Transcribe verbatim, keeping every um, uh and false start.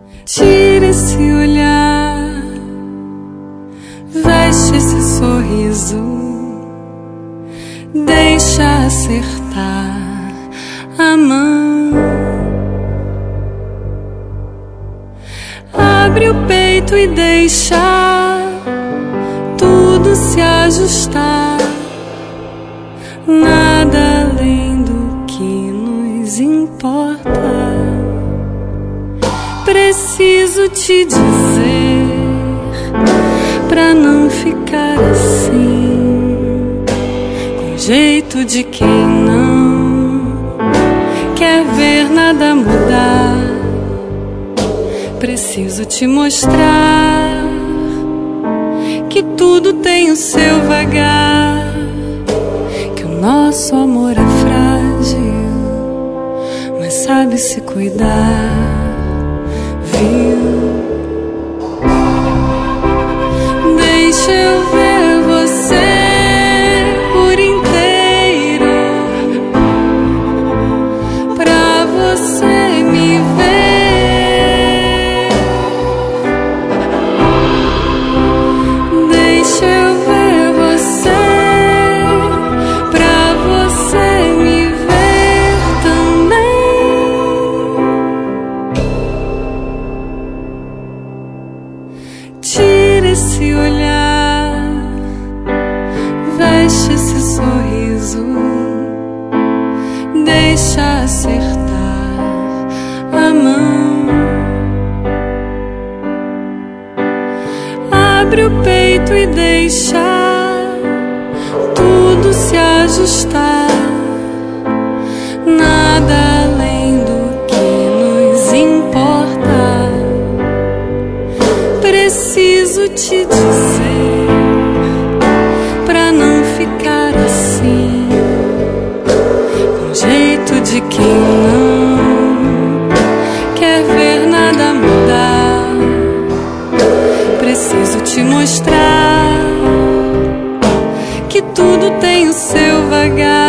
Tira esse olhar, veste esse sorriso, deixa acertar a mão. Abre o peito e deixa tudo se ajustar, nada além do que nos importa. Preciso te dizer, pra não ficar assim, com jeito de quem não quer ver nada mudar. Preciso te mostrar que tudo tem o seu vagar, que o nosso amor é frágil, mas sabe se cuidar, viu? Deixa eu ver você por inteiro, pra você me ver. Deixa eu ver você, pra você me ver também. Tira esse olhar, veste esse sorriso, deixa acertar a mão. Abre o peito e deixa tudo se ajustar, nada além do que nos importa. Preciso te dizer, pra não ficar assim, com jeito de quem não quer ver nada mudar. Preciso te mostrar que tudo tem o seu vagar,